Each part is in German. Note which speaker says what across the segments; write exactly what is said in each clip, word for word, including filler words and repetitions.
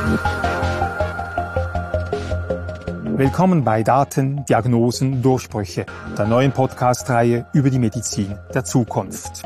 Speaker 1: Willkommen bei Daten, Diagnosen, Durchbrüche, der neuen Podcast-Reihe über die Medizin der Zukunft.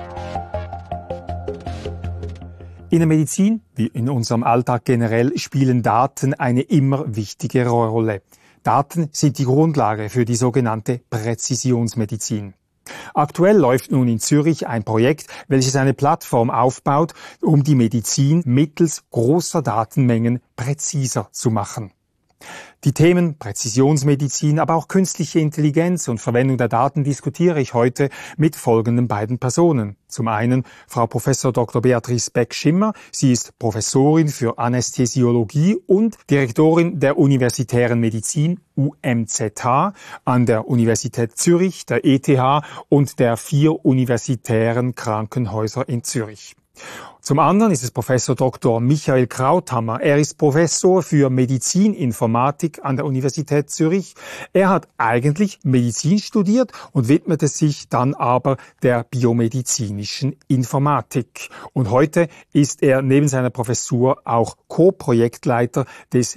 Speaker 1: In der Medizin, wie in unserem Alltag generell, spielen Daten eine immer wichtigere Rolle. Daten sind die Grundlage für die sogenannte Präzisionsmedizin. Aktuell läuft nun in Zürich ein Projekt, welches eine Plattform aufbaut, um die Medizin mittels großer Datenmengen präziser zu machen. Die Themen Präzisionsmedizin, aber auch künstliche Intelligenz und Verwendung der Daten diskutiere ich heute mit folgenden beiden Personen. Zum einen Frau Professor Doktor Beatrice Beck-Schimmer. Sie ist Professorin für Anästhesiologie und Direktorin der Universitären Medizin U M Z H an der Universität Zürich, der E T H und der vier universitären Krankenhäuser in Zürich. Zum anderen ist es Professor Doktor Michael Krauthammer. Er ist Professor für Medizininformatik an der Universität Zürich. Er hat eigentlich Medizin studiert und widmete sich dann aber der biomedizinischen Informatik. Und heute ist er neben seiner Professur auch Co-Projektleiter des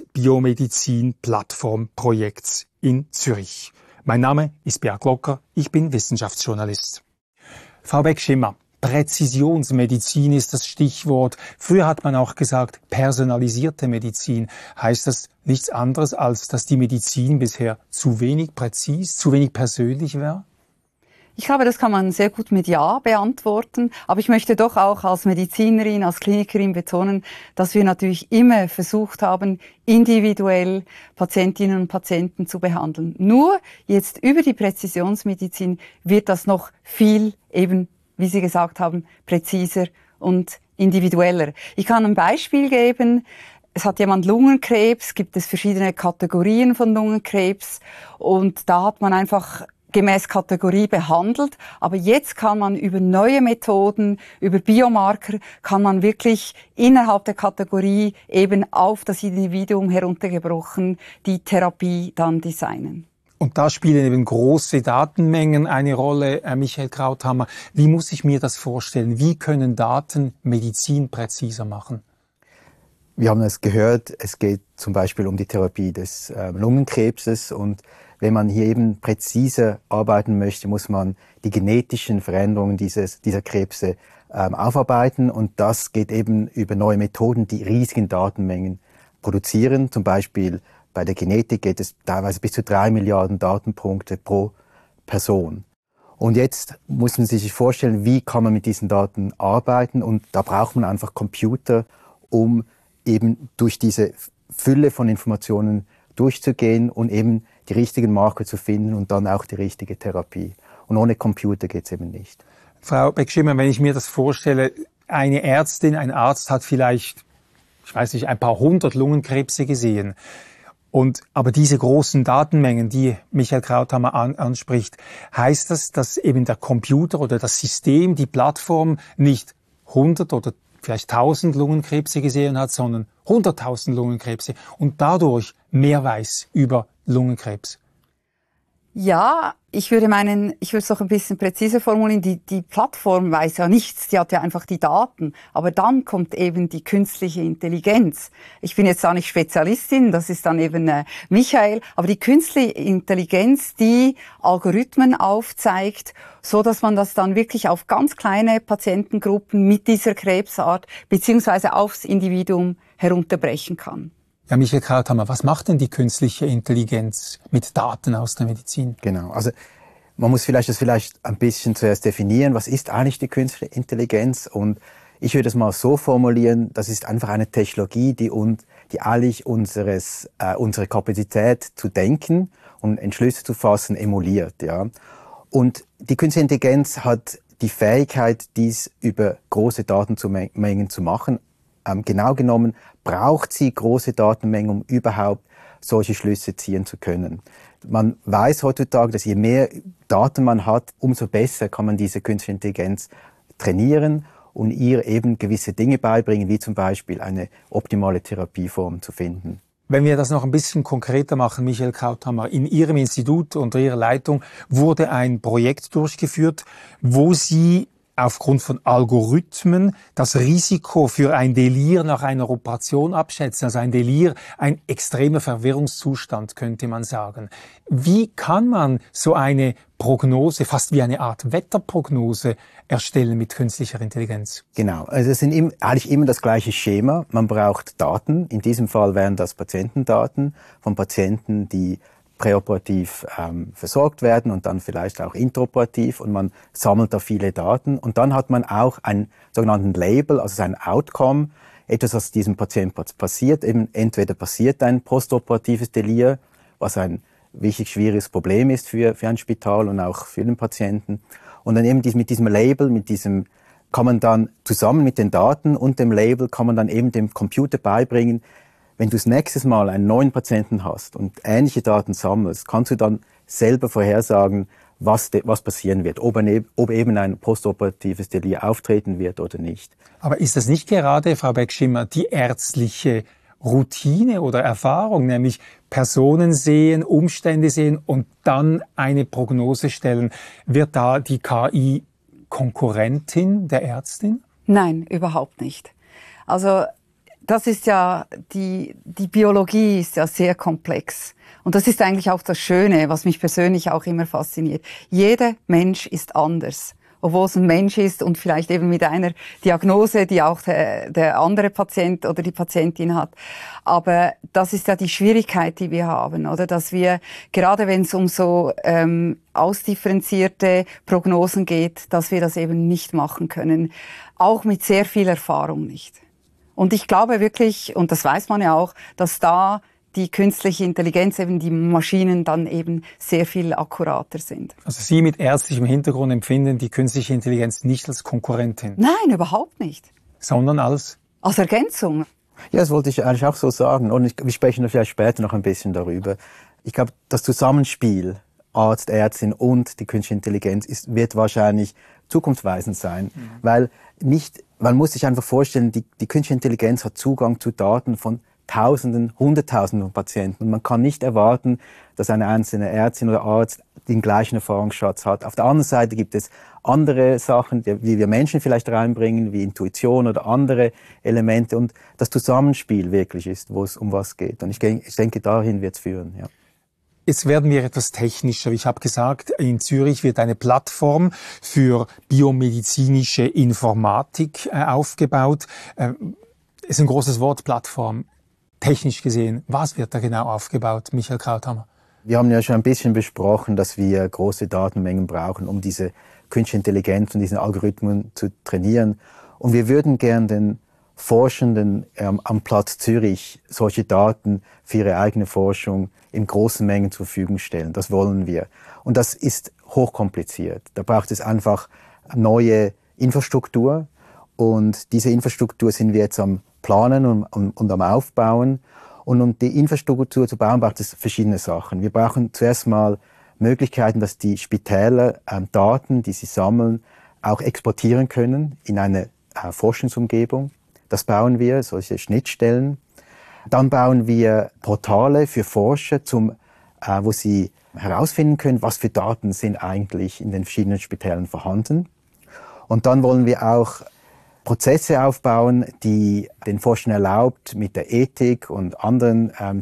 Speaker 1: Biomedizin-Plattform-Projekts in Zürich. Mein Name ist Beat Glocker, ich bin Wissenschaftsjournalist. Frau Beck-Schimmer, Präzisionsmedizin ist das Stichwort. Früher hat man auch gesagt, personalisierte Medizin. Heißt das nichts anderes, als dass die Medizin bisher zu wenig präzis, zu wenig persönlich war?
Speaker 2: Ich glaube, das kann man sehr gut mit Ja beantworten. Aber ich möchte doch auch als Medizinerin, als Klinikerin betonen, dass wir natürlich immer versucht haben, individuell Patientinnen und Patienten zu behandeln. Nur jetzt über die Präzisionsmedizin wird das noch viel eben, wie Sie gesagt haben, präziser und individueller. Ich kann ein Beispiel geben. Es hat jemand Lungenkrebs, gibt es verschiedene Kategorien von Lungenkrebs und da hat man einfach gemäß Kategorie behandelt. Aber jetzt kann man über neue Methoden, über Biomarker, kann man wirklich innerhalb der Kategorie eben auf das Individuum heruntergebrochen die Therapie dann designen.
Speaker 1: Und da spielen eben große Datenmengen eine Rolle, Herr Michael Krauthammer. Wie muss ich mir das vorstellen? Wie können Daten Medizin präziser machen?
Speaker 3: Wir haben es gehört, es geht zum Beispiel um die Therapie des äh, Lungenkrebses. Und wenn man hier eben präziser arbeiten möchte, muss man die genetischen Veränderungen dieses, dieser Krebse ähm, aufarbeiten. Und das geht eben über neue Methoden, die riesigen Datenmengen produzieren. Zum Beispiel bei der Genetik geht es teilweise bis zu drei Milliarden Datenpunkte pro Person. Und jetzt muss man sich vorstellen, wie kann man mit diesen Daten arbeiten. Und da braucht man einfach Computer, um eben durch diese Fülle von Informationen durchzugehen und eben die richtigen Marker zu finden und dann auch die richtige Therapie. Und ohne Computer geht es eben nicht.
Speaker 1: Frau Beck-Schimmer, wenn ich mir das vorstelle, eine Ärztin, ein Arzt hat vielleicht, ich weiß nicht, ein paar hundert Lungenkrebse gesehen. Und, aber diese großen Datenmengen, die Michael Krauthammer an, anspricht, heißt das, dass eben der Computer oder das System, die Plattform nicht hundert oder vielleicht tausend Lungenkrebse gesehen hat, sondern hunderttausend Lungenkrebse und dadurch mehr weiß über Lungenkrebs?
Speaker 2: Ja, ich würde meinen, ich würde es noch ein bisschen präziser formulieren, die, die Plattform weiß ja nichts, die hat ja einfach die Daten. Aber dann kommt eben die künstliche Intelligenz. Ich bin jetzt da nicht Spezialistin, das ist dann eben äh, Michael, aber die künstliche Intelligenz, die Algorithmen aufzeigt, so dass man das dann wirklich auf ganz kleine Patientengruppen mit dieser Krebsart beziehungsweise aufs Individuum herunterbrechen kann.
Speaker 1: Ja, Michael Krauthammer, was macht denn die künstliche Intelligenz mit Daten aus der Medizin?
Speaker 3: Genau, also man muss vielleicht das vielleicht ein bisschen zuerst definieren, was ist eigentlich die künstliche Intelligenz? Und ich würde es mal so formulieren, das ist einfach eine Technologie, die uns, die eigentlich unseres, äh, unsere Kapazität zu denken und Entschlüsse zu fassen emuliert, ja. Und die künstliche Intelligenz hat die Fähigkeit, dies über große Datenmengen zu machen. Ähm, genau genommen braucht sie große Datenmengen, um überhaupt solche Schlüsse ziehen zu können. Man weiß heutzutage, dass je mehr Daten man hat, umso besser kann man diese künstliche Intelligenz trainieren und ihr eben gewisse Dinge beibringen, wie zum Beispiel eine optimale Therapieform zu finden.
Speaker 1: Wenn wir das noch ein bisschen konkreter machen, Michael Krauthammer, in Ihrem Institut unter Ihrer Leitung wurde ein Projekt durchgeführt, wo Sie aufgrund von Algorithmen das Risiko für ein Delir nach einer Operation abschätzen. Also ein Delir, ein extremer Verwirrungszustand, könnte man sagen. Wie kann man so eine Prognose, fast wie eine Art Wetterprognose, erstellen mit künstlicher Intelligenz?
Speaker 3: Genau, also es sind im, eigentlich immer das gleiche Schema. Man braucht Daten. In diesem Fall wären das Patientendaten von Patienten, die präoperativ ähm, versorgt werden und dann vielleicht auch intraoperativ, und man sammelt da viele Daten, und dann hat man auch einen sogenannten Label, also ein Outcome, etwas, was diesem Patienten passiert. Eben entweder passiert ein postoperatives Delir, was ein wirklich schwieriges Problem ist für, für ein Spital und auch für den Patienten. Und dann eben mit diesem Label, mit diesem kann man dann zusammen mit den Daten und dem Label kann man dann eben dem Computer beibringen, wenn du das nächste Mal einen neuen Patienten hast und ähnliche Daten sammelst, kannst du dann selber vorhersagen, was, de, was passieren wird, ob, ein, ob eben ein postoperatives Delir auftreten wird oder nicht.
Speaker 1: Aber ist das nicht gerade, Frau Beckschimmer, die ärztliche Routine oder Erfahrung, nämlich Personen sehen, Umstände sehen und dann eine Prognose stellen? Wird da die K I Konkurrentin der Ärztin?
Speaker 2: Nein, überhaupt nicht. Also das ist ja, die, die Biologie ist ja sehr komplex. Und das ist eigentlich auch das Schöne, was mich persönlich auch immer fasziniert. Jeder Mensch ist anders. Obwohl es ein Mensch ist und vielleicht eben mit einer Diagnose, die auch der, der andere Patient oder die Patientin hat. Aber das ist ja die Schwierigkeit, die wir haben, oder? Dass wir, gerade wenn es um so ähm, ausdifferenzierte Prognosen geht, dass wir das eben nicht machen können. Auch mit sehr viel Erfahrung nicht. Und ich glaube wirklich, und das weiß man ja auch, dass da die künstliche Intelligenz, eben die Maschinen dann eben sehr viel akkurater sind.
Speaker 1: Also Sie mit ärztlichem Hintergrund empfinden die künstliche Intelligenz nicht als Konkurrentin?
Speaker 2: Nein, überhaupt nicht.
Speaker 1: Sondern als?
Speaker 2: Als Ergänzung.
Speaker 3: Ja, das wollte ich eigentlich auch so sagen. Und ich, wir sprechen vielleicht später noch ein bisschen darüber. Ich glaube, das Zusammenspiel Arzt, Ärztin und die künstliche Intelligenz ist, wird wahrscheinlich zukunftsweisend sein, mhm. weil nicht, man muss sich einfach vorstellen, die, die künstliche Intelligenz hat Zugang zu Daten von Tausenden, Hunderttausenden von Patienten, und man kann nicht erwarten, dass eine einzelne Ärztin oder Arzt den gleichen Erfahrungsschatz hat. Auf der anderen Seite gibt es andere Sachen, die wir Menschen vielleicht reinbringen, wie Intuition oder andere Elemente, und das Zusammenspiel wirklich ist, wo es um was geht. Und ich denke, ich denke dahin wird es führen. Ja.
Speaker 1: Jetzt werden wir etwas technischer. Ich habe gesagt, in Zürich wird eine Plattform für biomedizinische Informatik äh, aufgebaut. Äh, ist ein großes Wort, Plattform. Technisch gesehen, was wird da genau aufgebaut, Michael Krauthammer?
Speaker 3: Wir haben ja schon ein bisschen besprochen, dass wir große Datenmengen brauchen, um diese künstliche Intelligenz und diesen Algorithmen zu trainieren. Und wir würden gern den Forschenden ähm, am Platz Zürich solche Daten für ihre eigene Forschung in großen Mengen zur Verfügung stellen. Das wollen wir. Und das ist hochkompliziert. Da braucht es einfach neue Infrastruktur. Und diese Infrastruktur sind wir jetzt am Planen und, und, und am Aufbauen. Und um die Infrastruktur zu bauen, braucht es verschiedene Sachen. Wir brauchen zuerst mal Möglichkeiten, dass die Spitäler ähm, Daten, die sie sammeln, auch exportieren können in eine äh, Forschungsumgebung. Das bauen wir, solche Schnittstellen. Dann bauen wir Portale für Forscher, zum, äh, wo sie herausfinden können, was für Daten sind eigentlich in den verschiedenen Spitälern vorhanden. Und dann wollen wir auch Prozesse aufbauen, die den Forschern erlaubt, mit der Ethik und anderen ähm,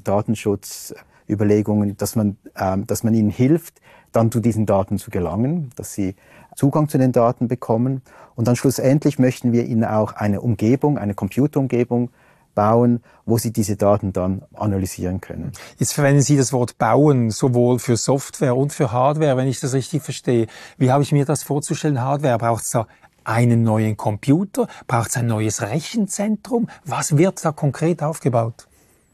Speaker 3: Datenschutzüberlegungen, dass man, ähm, dass man ihnen hilft, dann zu diesen Daten zu gelangen, dass sie Zugang zu den Daten bekommen. Und dann schlussendlich möchten wir ihnen auch eine Umgebung, eine Computerumgebung bauen, wo sie diese Daten dann analysieren können.
Speaker 1: Jetzt verwenden Sie das Wort bauen, sowohl für Software und für Hardware, wenn ich das richtig verstehe. Wie habe ich mir das vorzustellen? Hardware, braucht es da einen neuen Computer? Braucht es ein neues Rechenzentrum? Was wird da konkret aufgebaut?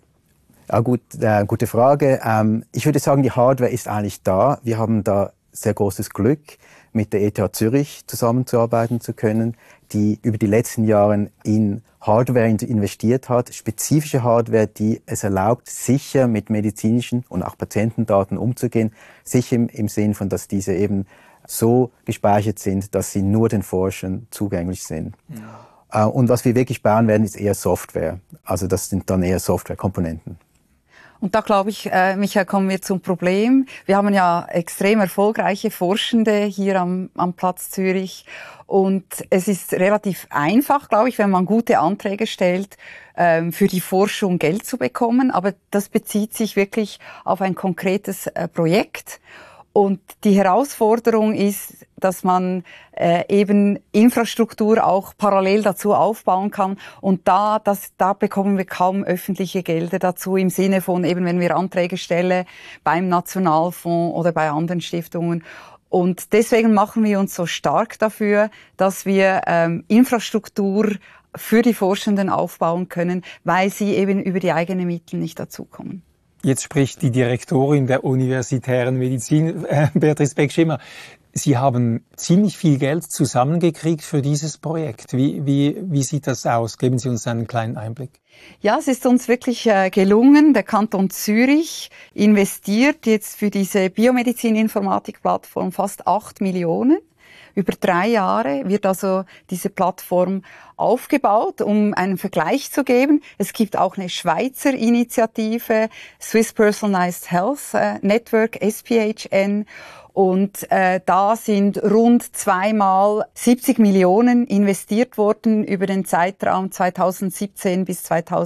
Speaker 3: Ja, gut, äh, gute Frage. Ähm, ich würde sagen, die Hardware ist eigentlich da. Wir haben da sehr großes Glück, mit der E T H Zürich zusammenzuarbeiten zu können, die über die letzten Jahre in Hardware investiert hat, spezifische Hardware, die es erlaubt, sicher mit medizinischen und auch Patientendaten umzugehen, sicher im, im Sinn von, dass diese eben so gespeichert sind, dass sie nur den Forschern zugänglich sind. Ja. Und was wir wirklich bauen werden, ist eher Software. Also das sind dann eher Softwarekomponenten.
Speaker 2: Und da glaube ich, äh, Michael, kommen wir zum Problem. Wir haben ja extrem erfolgreiche Forschende hier am, am Platz Zürich. Und es ist relativ einfach, glaube ich, wenn man gute Anträge stellt, ähm, für die Forschung Geld zu bekommen. Aber das bezieht sich wirklich auf ein konkretes äh, Projekt. Und die Herausforderung ist, dass man äh, eben Infrastruktur auch parallel dazu aufbauen kann. Und da, das, da bekommen wir kaum öffentliche Gelder dazu, im Sinne von eben, wenn wir Anträge stellen beim Nationalfonds oder bei anderen Stiftungen. Und deswegen machen wir uns so stark dafür, dass wir ähm, Infrastruktur für die Forschenden aufbauen können, weil sie eben über die eigenen Mittel nicht dazukommen.
Speaker 1: Jetzt spricht die Direktorin der universitären Medizin, äh, Beatrice Beck-Schimmer. Sie haben ziemlich viel Geld zusammengekriegt für dieses Projekt. Wie, wie, wie sieht das aus? Geben Sie uns einen kleinen Einblick.
Speaker 2: Ja, es ist uns wirklich äh, gelungen. Der Kanton Zürich investiert jetzt für diese Biomedizin-Informatik-Plattform fast acht Millionen. Über drei Jahre wird also diese Plattform aufgebaut, um einen Vergleich zu geben. Es gibt auch eine Schweizer Initiative, Swiss Personalized Health Network, S P H N. Und äh, da sind rund zweimal siebzig Millionen investiert worden über den Zeitraum zweitausendsiebzehn bis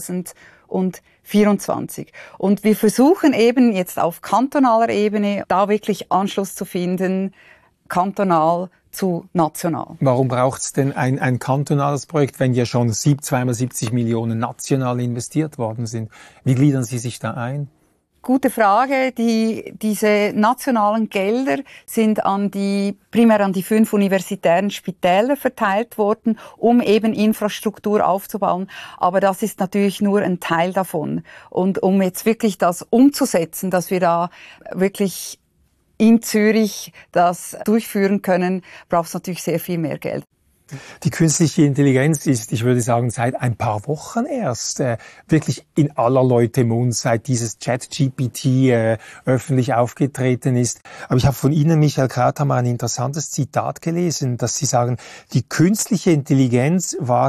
Speaker 2: zweitausendvierundzwanzig. Und wir versuchen eben jetzt auf kantonaler Ebene da wirklich Anschluss zu finden, kantonal zu national.
Speaker 1: Warum braucht es denn ein, ein kantonales Projekt, wenn ja schon sieb, zweimal siebzig Millionen national investiert worden sind? Wie gliedern Sie sich da ein?
Speaker 2: Gute Frage. Die, diese nationalen Gelder sind an die, primär an die fünf universitären Spitäler verteilt worden, um eben Infrastruktur aufzubauen. Aber das ist natürlich nur ein Teil davon. Und um jetzt wirklich das umzusetzen, dass wir da wirklich in Zürich das durchführen können, braucht es natürlich sehr viel mehr Geld.
Speaker 1: Die künstliche Intelligenz ist, ich würde sagen, seit ein paar Wochen erst äh, wirklich in aller Leute Mund, seit dieses ChatGPT äh, öffentlich aufgetreten ist. Aber ich habe von Ihnen, Michael Krauthammer, ein interessantes Zitat gelesen, dass Sie sagen, die künstliche Intelligenz war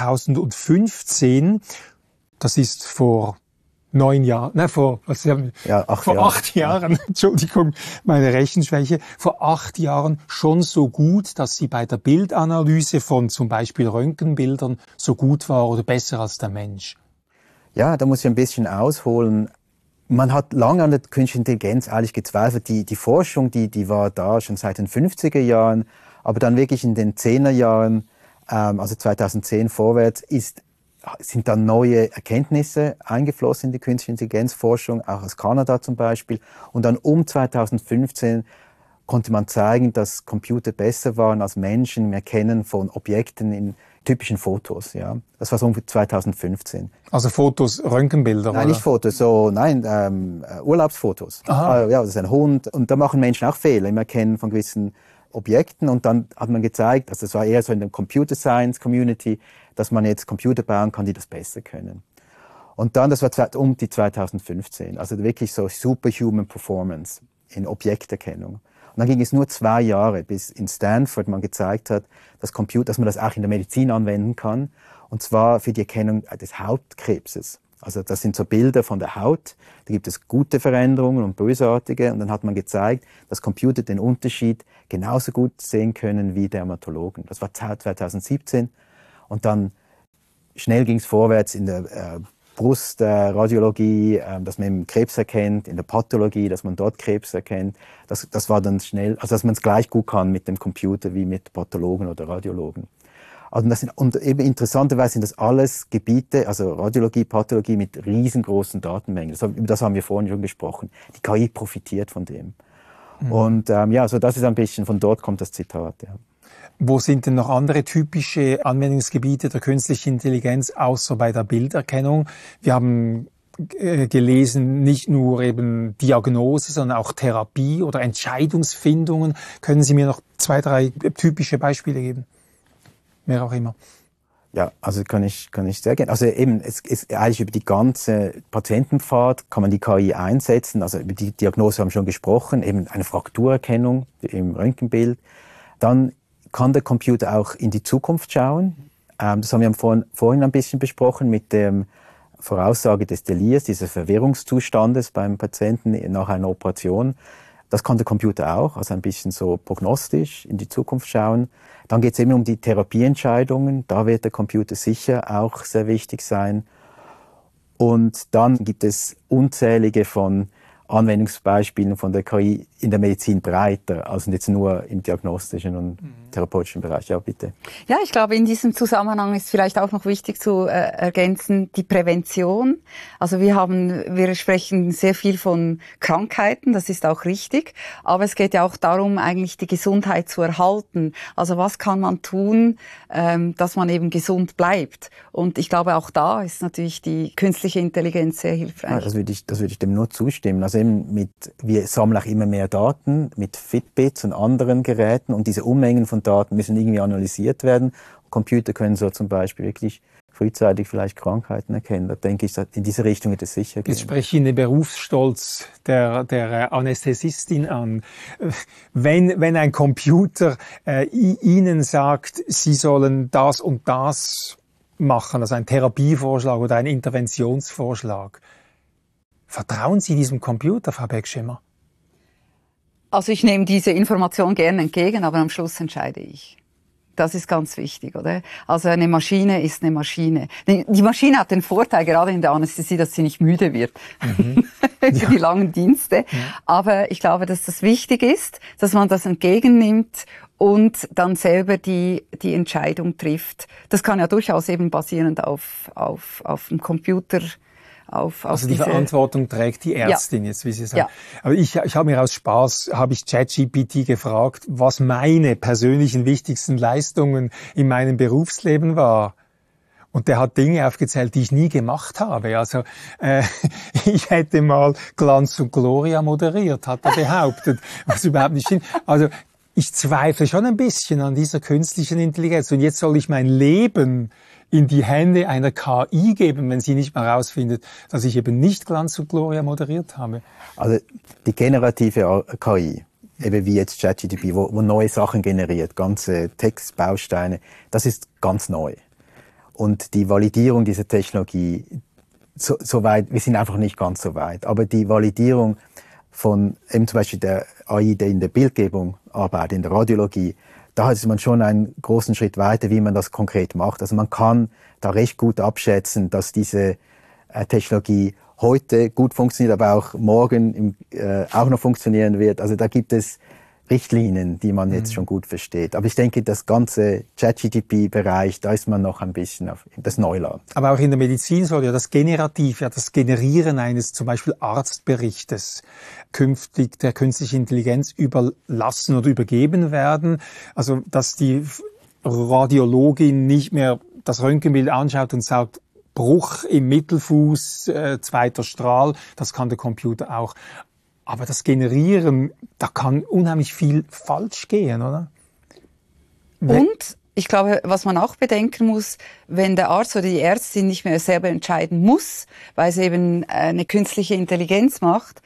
Speaker 1: zweitausendfünfzehn, das ist vor neun Jahren, ne, vor, was Sie haben,
Speaker 3: ja, acht
Speaker 1: vor
Speaker 3: Jahre.
Speaker 1: acht Jahren, Entschuldigung, meine Rechenschwäche, vor acht Jahren schon so gut, dass sie bei der Bildanalyse von zum Beispiel Röntgenbildern so gut war oder besser als der Mensch.
Speaker 3: Ja, da muss ich ein bisschen ausholen. Man hat lange an der künstlichen Intelligenz eigentlich gezweifelt. Die, die Forschung, die, die war da schon seit den fünfziger Jahren, aber dann wirklich in den zehner Jahren, ähm, also zweitausendzehn vorwärts, ist sind dann neue Erkenntnisse eingeflossen in die künstliche Intelligenzforschung, auch aus Kanada zum Beispiel. Und dann um zweitausendfünfzehn konnte man zeigen, dass Computer besser waren als Menschen im Erkennen von Objekten in typischen Fotos. Ja, das war so um zweitausendfünfzehn.
Speaker 1: Also Fotos, Röntgenbilder?
Speaker 3: Nein,
Speaker 1: oder?
Speaker 3: nicht Fotos, so nein, ähm, Urlaubsfotos.
Speaker 1: Aha.
Speaker 3: Ja, das ist ein Hund. Und da machen Menschen auch Fehler im Erkennen von gewissen Objekten. Und dann hat man gezeigt, also das war eher so in der Computer Science Community, dass man jetzt Computer bauen kann, die das besser können. Und dann, das war um die zweitausendfünfzehn, also wirklich so Superhuman Performance in Objekterkennung. Und dann ging es nur zwei Jahre, bis in Stanford man gezeigt hat, dass, Computer, dass man das auch in der Medizin anwenden kann, und zwar für die Erkennung des Hautkrebses. Also das sind so Bilder von der Haut, da gibt es gute Veränderungen und bösartige, und dann hat man gezeigt, dass Computer den Unterschied genauso gut sehen können wie Dermatologen. Das war zweitausendsiebzehn. Und dann schnell ging es vorwärts in der äh, Brustradiologie, äh, dass man eben Krebs erkennt, in der Pathologie, dass man dort Krebs erkennt. Das, das war dann schnell, also dass man es gleich gut kann mit dem Computer wie mit Pathologen oder Radiologen. Also das sind, und eben interessanterweise sind das alles Gebiete, also Radiologie, Pathologie mit riesengroßen Datenmengen. Das, über das haben wir vorhin schon gesprochen. Die K I profitiert von dem. Mhm. Und ähm, ja, so das ist ein bisschen, von dort kommt das Zitat. Ja.
Speaker 1: Wo sind denn noch andere typische Anwendungsgebiete der künstlichen Intelligenz, außer bei der Bilderkennung? Wir haben äh, gelesen, nicht nur eben Diagnose, sondern auch Therapie oder Entscheidungsfindungen. Können Sie mir noch zwei, drei typische Beispiele geben? Wer auch immer.
Speaker 3: Ja, also kann ich, kann ich sehr gerne. Also eben, es ist eigentlich über die ganze Patientenpfad kann man die K I einsetzen. Also über die Diagnose haben wir schon gesprochen, eben eine Frakturerkennung im Röntgenbild. Dann kann der Computer auch in die Zukunft schauen. Ähm, das haben wir vorhin, vorhin ein bisschen besprochen mit dem Voraussage des Delirs, dieses Verwirrungszustandes beim Patienten nach einer Operation. Das kann der Computer auch, also ein bisschen so prognostisch in die Zukunft schauen. Dann geht es eben um die Therapieentscheidungen. Da wird der Computer sicher auch sehr wichtig sein. Und dann gibt es unzählige von Anwendungsbeispielen von der K I in der Medizin breiter, also jetzt nur im diagnostischen und mhm. therapeutischen Bereich. Ja, bitte.
Speaker 2: Ja, ich glaube, in diesem Zusammenhang ist vielleicht auch noch wichtig zu äh, ergänzen, die Prävention. Also wir haben, wir sprechen sehr viel von Krankheiten, das ist auch richtig, aber es geht ja auch darum, eigentlich die Gesundheit zu erhalten. Also was kann man tun, ähm, dass man eben gesund bleibt? Und ich glaube, auch da ist natürlich die künstliche Intelligenz sehr hilfreich.
Speaker 3: Ja, das würde ich, das würde ich dem nur zustimmen. Also eben mit, wir sammeln auch immer mehr Daten mit Fitbits und anderen Geräten und diese Unmengen von Daten müssen irgendwie analysiert werden. Computer können so zum Beispiel wirklich frühzeitig vielleicht Krankheiten erkennen. Da denke ich, in diese Richtung wird es sicher gehen.
Speaker 1: Jetzt spreche ich den Berufsstolz der, der Anästhesistin an. Wenn, wenn ein Computer äh, Ihnen sagt, Sie sollen das und das machen, also ein Therapievorschlag oder ein Interventionsvorschlag, vertrauen Sie diesem Computer, Frau Beckschimmer?
Speaker 2: Also ich nehme diese Information gerne entgegen, aber am Schluss entscheide ich. Das ist ganz wichtig, oder? Also eine Maschine ist eine Maschine. Die Maschine hat den Vorteil, gerade in der Anästhesie, dass sie nicht müde wird mhm. für ja. die langen Dienste. Ja. Aber ich glaube, dass das wichtig ist, dass man das entgegennimmt und dann selber die, die Entscheidung trifft. Das kann ja durchaus eben basierend auf, auf, auf dem Computer Auf, auf
Speaker 1: also die
Speaker 2: diese
Speaker 1: Verantwortung trägt die Ärztin ja. jetzt, wie Sie sagen. Ja. Aber ich, ich habe mir aus Spaß, habe ich ChatGPT gefragt, was meine persönlichen wichtigsten Leistungen in meinem Berufsleben war. Und der hat Dinge aufgezählt, die ich nie gemacht habe. Also äh, ich hätte mal Glanz und Gloria moderiert, hat er behauptet, was überhaupt nicht stimmt. Also ich zweifle schon ein bisschen an dieser künstlichen Intelligenz. Und jetzt soll ich mein Leben in die Hände einer K I geben, wenn sie nicht mal herausfindet, dass ich eben nicht Glanz und Gloria moderiert habe.
Speaker 3: Also die generative K I, eben wie jetzt ChatGPT, wo, wo neue Sachen generiert, ganze Textbausteine, das ist ganz neu. Und die Validierung dieser Technologie, so, so weit, wir sind einfach nicht ganz so weit, aber die Validierung von eben zum Beispiel der A I, der in der Bildgebung arbeitet, in der Radiologie, da ist man schon einen großen Schritt weiter, wie man das konkret macht. Also man kann da recht gut abschätzen, dass diese äh, Technologie heute gut funktioniert, aber auch morgen im, äh, auch noch funktionieren wird. Also da gibt es Richtlinien, die man jetzt mhm. schon gut versteht. Aber ich denke, das ganze ChatGPT-Bereich, da ist man noch ein bisschen auf das Neuland.
Speaker 1: Aber auch in der Medizin soll ja das Generativ, ja das Generieren eines zum Beispiel Arztberichtes künftig der künstlichen Intelligenz überlassen oder übergeben werden. Also dass die Radiologin nicht mehr das Röntgenbild anschaut und sagt, Bruch im Mittelfuß, äh, zweiter Strahl, das kann der Computer auch. Aber das Generieren, da kann unheimlich viel falsch gehen, oder?
Speaker 2: Und ich glaube, was man auch bedenken muss, wenn der Arzt oder die Ärztin nicht mehr selber entscheiden muss, weil es eben eine künstliche Intelligenz macht,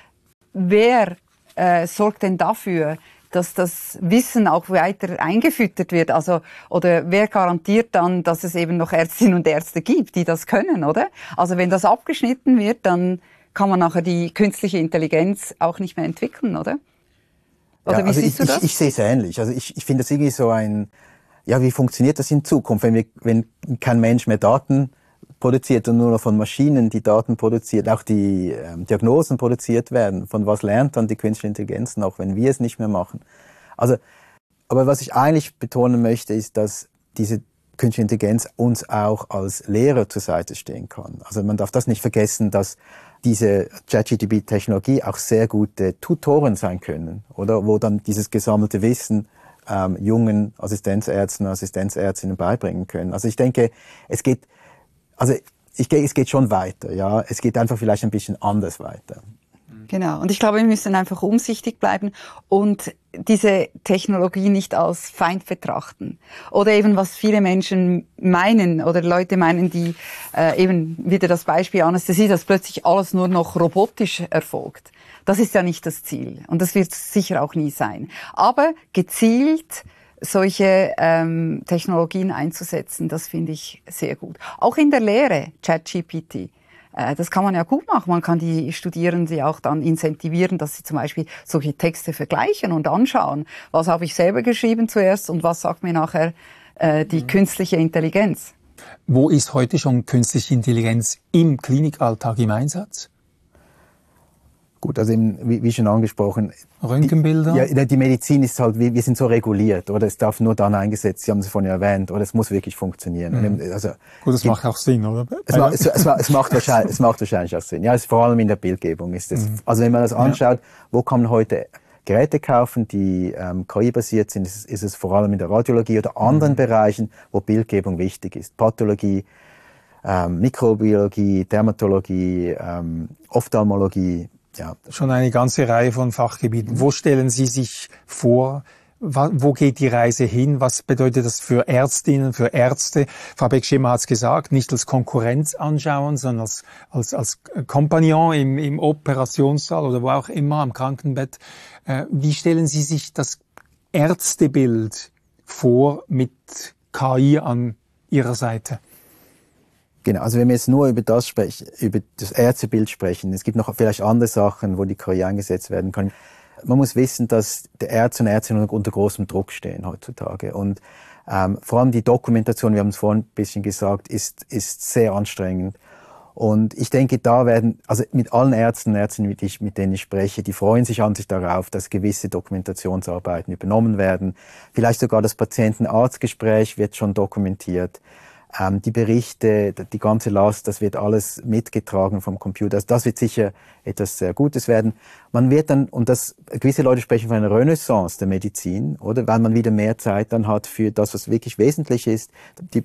Speaker 2: wer äh, sorgt denn dafür, dass das Wissen auch weiter eingefüttert wird? Also, oder wer garantiert dann, dass es eben noch Ärztinnen und Ärzte gibt, die das können, oder? Also wenn das abgeschnitten wird, dann kann man nachher die künstliche Intelligenz auch nicht mehr entwickeln, oder? Oder
Speaker 3: ja,
Speaker 2: wie
Speaker 3: also
Speaker 2: siehst
Speaker 3: ich,
Speaker 2: du das?
Speaker 3: Ich, ich sehe es ähnlich. Also ich, ich finde das irgendwie so ein, ja, wie funktioniert das in Zukunft, wenn wir, wenn kein Mensch mehr Daten produziert und nur noch von Maschinen die Daten produziert, auch die ähm, Diagnosen produziert werden. Von was lernt dann die künstliche Intelligenz noch, wenn wir es nicht mehr machen? Also, aber was ich eigentlich betonen möchte, ist, dass diese künstliche Intelligenz uns auch als Lehrer zur Seite stehen kann. Also man darf das nicht vergessen, dass diese ChatGPT-Technologie auch sehr gute Tutoren sein können, oder? Wo dann dieses gesammelte Wissen ähm, jungen Assistenzärzten und Assistenzärztinnen beibringen können. Also ich denke, es geht, also ich, es geht schon weiter, ja. Es geht einfach vielleicht ein bisschen anders weiter.
Speaker 2: Genau. Und ich glaube, wir müssen einfach umsichtig bleiben und diese Technologie nicht als Feind betrachten. Oder eben, was viele Menschen meinen oder Leute meinen, die äh, eben wieder das Beispiel Anästhesie, dass plötzlich alles nur noch robotisch erfolgt. Das ist ja nicht das Ziel. Und das wird sicher auch nie sein. Aber gezielt solche ähm, Technologien einzusetzen, das finde ich sehr gut. Auch in der Lehre, ChatGPT. Äh, das kann man ja gut machen. Man kann die Studierenden auch dann incentivieren, dass sie zum Beispiel solche Texte vergleichen und anschauen. Was habe ich selber geschrieben zuerst und was sagt mir nachher äh, die mhm. künstliche Intelligenz?
Speaker 1: Wo ist heute schon künstliche Intelligenz im Klinikalltag im Einsatz?
Speaker 3: Gut, also eben, wie, wie schon angesprochen,
Speaker 1: Röntgenbilder?
Speaker 3: Die, ja, die Medizin ist halt, wir, wir sind so reguliert, oder es darf nur dann eingesetzt, Sie haben es vorhin erwähnt, oder es muss wirklich funktionieren.
Speaker 1: Mhm.
Speaker 3: Also,
Speaker 1: Gut, das macht auch Sinn, oder?
Speaker 3: Es, ma, es, es, es, macht wahrscheinlich, es macht wahrscheinlich auch Sinn. Ja, es, vor allem in der Bildgebung ist es. Mhm. Also wenn man das anschaut, ja. wo kann man heute Geräte kaufen, die ähm, K I-basiert sind, ist, ist es vor allem in der Radiologie oder anderen mhm. Bereichen, wo Bildgebung wichtig ist. Pathologie, ähm, Mikrobiologie, Dermatologie, ähm, Ophthalmologie. Ja.
Speaker 1: Schon eine ganze Reihe von Fachgebieten. Wo stellen Sie sich vor, wo geht die Reise hin? Was bedeutet das für Ärztinnen, für Ärzte? Frau Beck-Schimmer hat es gesagt, nicht als Konkurrenz anschauen, sondern als, als, als Kompagnon im, im Operationssaal oder wo auch immer am Krankenbett. Äh, wie stellen Sie sich das Ärztebild vor mit K I an Ihrer Seite?
Speaker 3: Genau, also wenn wir jetzt nur über das sprechen, über das Ärztebild sprechen, es gibt noch vielleicht andere Sachen, wo die K I eingesetzt werden kann. Man muss wissen, dass die Ärzte und Ärztinnen unter großem Druck stehen heutzutage. Und ähm, vor allem die Dokumentation, wir haben es vorhin ein bisschen gesagt, ist, ist sehr anstrengend. Und ich denke, da werden, also mit allen Ärzten und Ärztinnen, mit, ich, mit denen ich spreche, die freuen sich an sich darauf, dass gewisse Dokumentationsarbeiten übernommen werden. Vielleicht sogar das Patienten-Arzt-Gespräch wird schon dokumentiert. Ähm, die Berichte, die ganze Last, das wird alles mitgetragen vom Computer. Also das wird sicher etwas sehr Gutes werden. Man wird dann, und das, gewisse Leute sprechen von einer Renaissance der Medizin, oder? Weil man wieder mehr Zeit dann hat für das, was wirklich wesentlich ist, die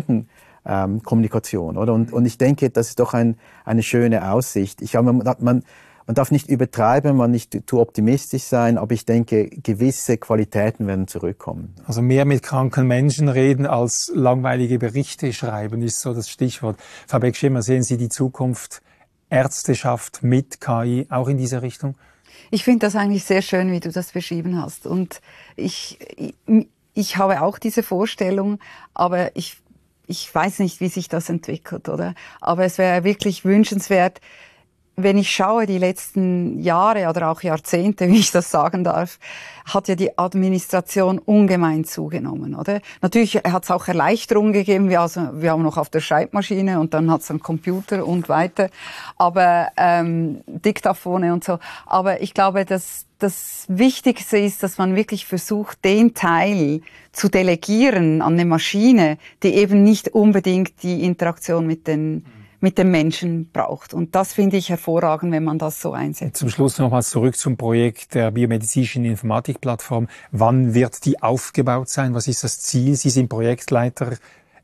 Speaker 3: Patientenkommunikation, ähm, oder? Und, und ich denke, das ist doch ein, eine schöne Aussicht. Ich habe, man, man, man darf nicht übertreiben, man nicht zu optimistisch sein, aber ich denke, gewisse Qualitäten werden zurückkommen.
Speaker 1: Also mehr mit kranken Menschen reden als langweilige Berichte schreiben, ist so das Stichwort. Frau Beck-Schimmer, sehen Sie die Zukunft Ärzteschaft mit K I auch in diese Richtung?
Speaker 2: Ich finde das eigentlich sehr schön, wie du das beschrieben hast. Und ich, ich, ich habe auch diese Vorstellung, aber ich, ich weiß nicht, wie sich das entwickelt, oder? Aber es wäre wirklich wünschenswert, wenn ich schaue, die letzten Jahre oder auch Jahrzehnte, wie ich das sagen darf, hat ja die Administration ungemein zugenommen, oder? Natürlich hat es auch Erleichterungen gegeben, wir, also, wir haben noch auf der Schreibmaschine und dann hat es einen Computer und weiter, aber ähm, Diktaphone und so. Aber ich glaube, dass das Wichtigste ist, dass man wirklich versucht, den Teil zu delegieren an eine Maschine, die eben nicht unbedingt die Interaktion mit den mit dem Menschen braucht. Und das finde ich hervorragend, wenn man das so einsetzt.
Speaker 1: Zum Schluss nochmals zurück zum Projekt der biomedizinischen Informatikplattform. Wann wird die aufgebaut sein? Was ist das Ziel? Sie sind Projektleiterin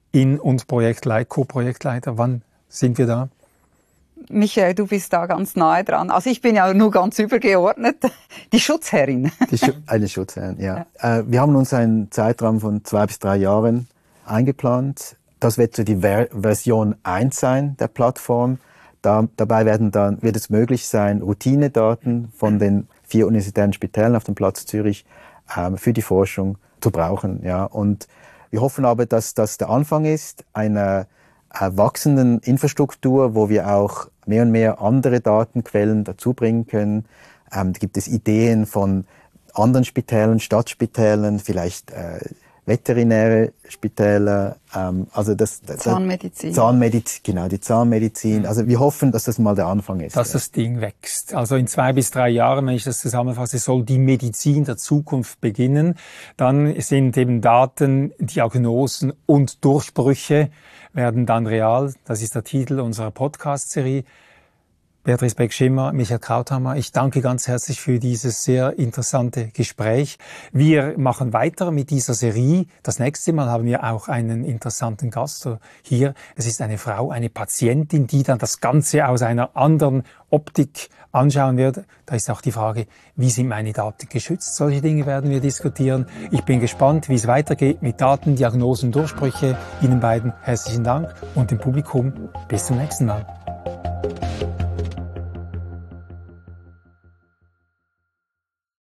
Speaker 1: und Projektleit, Co-Projektleiter. Wann sind wir da?
Speaker 2: Michael, du bist da ganz nahe dran. Also ich bin ja nur ganz übergeordnet. Die Schutzherrin.
Speaker 3: Die Schu- eine Schutzherrin, ja. ja. Äh, wir haben uns einen Zeitraum von zwei bis drei Jahren eingeplant. Das wird so die Ver- Version eins sein der Plattform. Da, dabei werden dann, wird es möglich sein, Routinedaten von den vier universitären Spitälern auf dem Platz Zürich ähm, für die Forschung zu brauchen. Ja. Und wir hoffen aber, dass das der Anfang ist einer äh, wachsenden Infrastruktur, wo wir auch mehr und mehr andere Datenquellen dazu bringen können. Ähm, da gibt es Ideen von anderen Spitälern, Stadtspitälern, vielleicht äh, veterinäre Spitäler, ähm, also das, das
Speaker 2: Zahnmedizin.
Speaker 3: Zahnmedizin, genau, die Zahnmedizin. Also wir hoffen, dass das mal der Anfang ist.
Speaker 1: Dass ja. das Ding wächst. Also in zwei bis drei Jahren, wenn ich das zusammenfasse, soll die Medizin der Zukunft beginnen. Dann sind eben Daten, Diagnosen und Durchbrüche werden dann real. Das ist der Titel unserer Podcast-Serie. Beatrice Beck-Schimmer, Michael Krauthammer, ich danke ganz herzlich für dieses sehr interessante Gespräch. Wir machen weiter mit dieser Serie. Das nächste Mal haben wir auch einen interessanten Gast hier. Es ist eine Frau, eine Patientin, die dann das Ganze aus einer anderen Optik anschauen wird. Da ist auch die Frage, wie sind meine Daten geschützt? Solche Dinge werden wir diskutieren. Ich bin gespannt, wie es weitergeht mit Daten, Diagnosen, Durchbrüche. Ihnen beiden herzlichen Dank und dem Publikum bis zum nächsten Mal.